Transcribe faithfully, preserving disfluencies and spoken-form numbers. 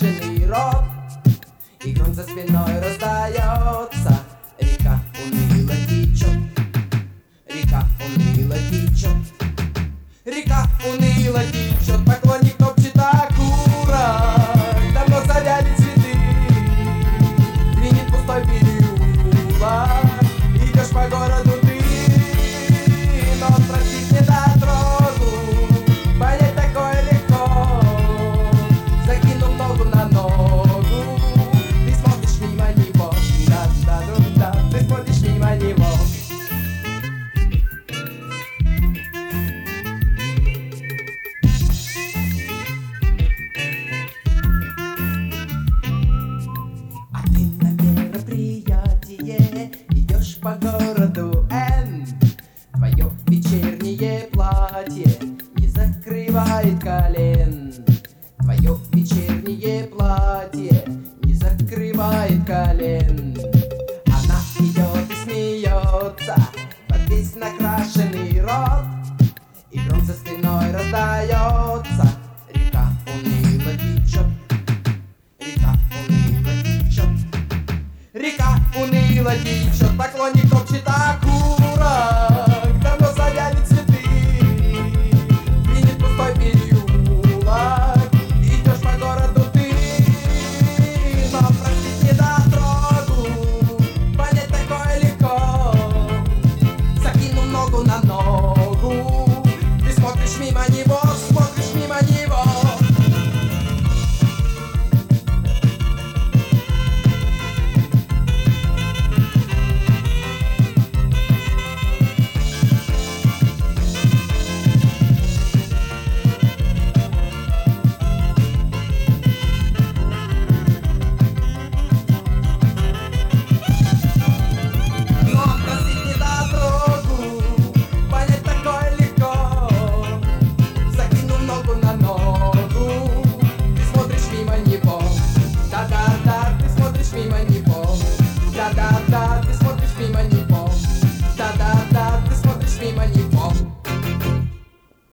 накрашенный рот, и грунт за спиной раздается. Река уныло течет, река уныло течет, река уныло течет. Поклонник топчет окурок, давно завяли цветы, звенит пустой переулок. Идешь по городу ты, но спросить не дорогу, понять такое легко. Закинул ногу на ногу, ты смотришь мимо него, да-да-да-да, ты смотришь мимо него. А ты на мероприятие идешь по городу Н. Твое вечернее платье не закрывает колен. Твое вечернее платье не закрывает колен. Она идет и смеется под весь накрашенный рот, и гром за спиной раздается.